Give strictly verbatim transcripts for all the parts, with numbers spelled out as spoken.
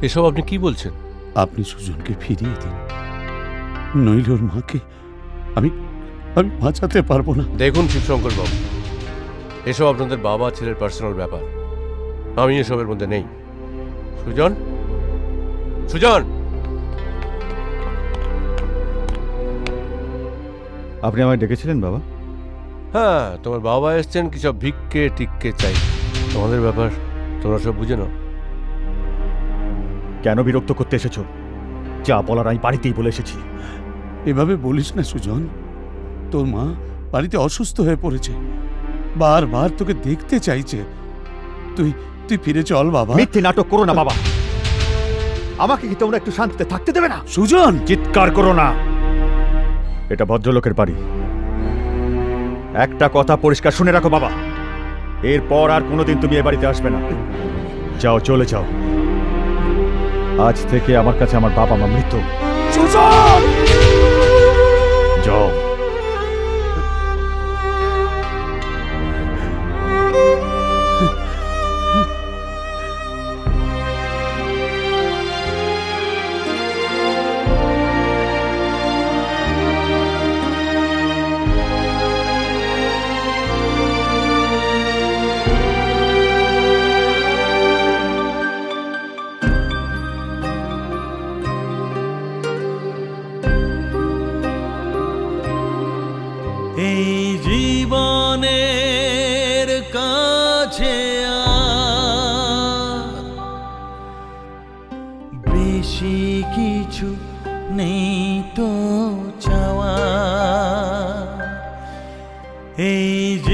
এসব আপনি কি বলছেন? আপনি সুজনকে ফিরিয়ে দিন, নইলে ওর মাকে আমি আমি বাঁচাতে পারবো না। দেখুন শিবশঙ্কর বাবু, এসব আপনাদের বাবা ছেলের পার্সোনাল ব্যাপার, আমি এসবের মধ্যে নেই। সুজন, সুজন! আপনি আমায় ডেকেছিলেন বাবা? হ্যাঁ, তোমার বাবা এসছেন কি সব ভিক্ষে টিক্কে চাই। তোমাদের ব্যাপার তোমরা সব বুঝে নাও। কেন বিরক্ত করতে এসেছো? যা বলার আমি বাড়িতেই বলে এসেছি। এভাবে বলিস না সুজন, তোর মা বাড়িতে অসুস্থ হয়ে পড়েছে, বারবার তোকে দেখতে চাইছে। তুই তুই ফিরে চল বাবা। মিথ্যে নাটক করো না বাবা। আমাকে কি তোমরা একটু শান্তিতে থাকতে দেবে না? সুজন, চিৎকার করো না। এটা ভদ্রলোকের বাড়ি। একটা কথা পরিষ্কার শুনে রাখো বাবা, এরপর আর কোনোদিন তুমি এ বাড়িতে আসবে না। যাও, চলে যাও। আজ থেকে আমার কাছে আমার বাবা মা মৃত। সুজন! যাও। এই জীবনের কাছে আর বেশি কিছু নেই তো চাওয়া। এই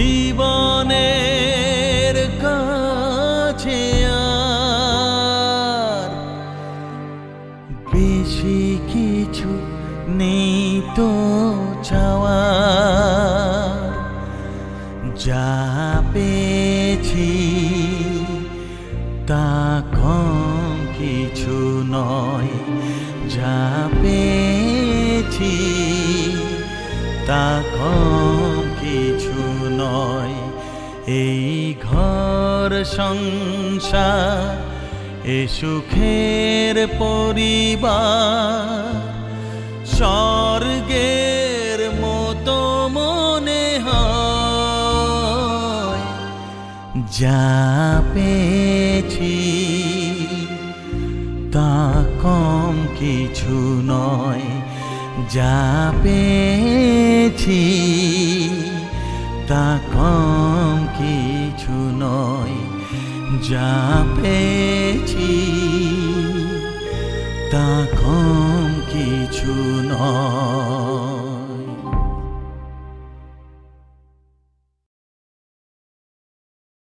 জীবনের কাছে আর বেশি কিছু নেই তো চাওয়া। যা পেয়েছি তা কম কিছু নয়, যা পেয়েছি তা কম কিছু নয়। এই ঘর সংসার, এ সুখের পরিবার স্বর্গের মতো মনে হয়। যা পেয়েছি তা কম কিছু নয়, যা পেয়েছি তা কম কিছু নয়, যা পেয়েছি তা কম কিছু নয়।